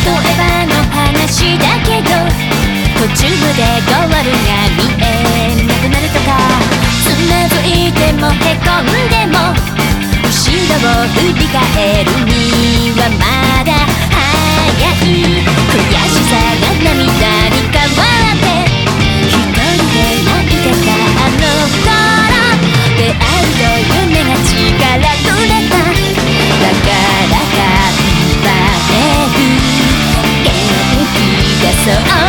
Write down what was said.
えばの話だけど途中でゴールが見えなくなるとかつまずいてもへこんでも後ろを振り返るにはまだ早い悔しさが涙に変わって一人で泣いてたあの頃出会うと夢が力くれただから頑張れる元気出そう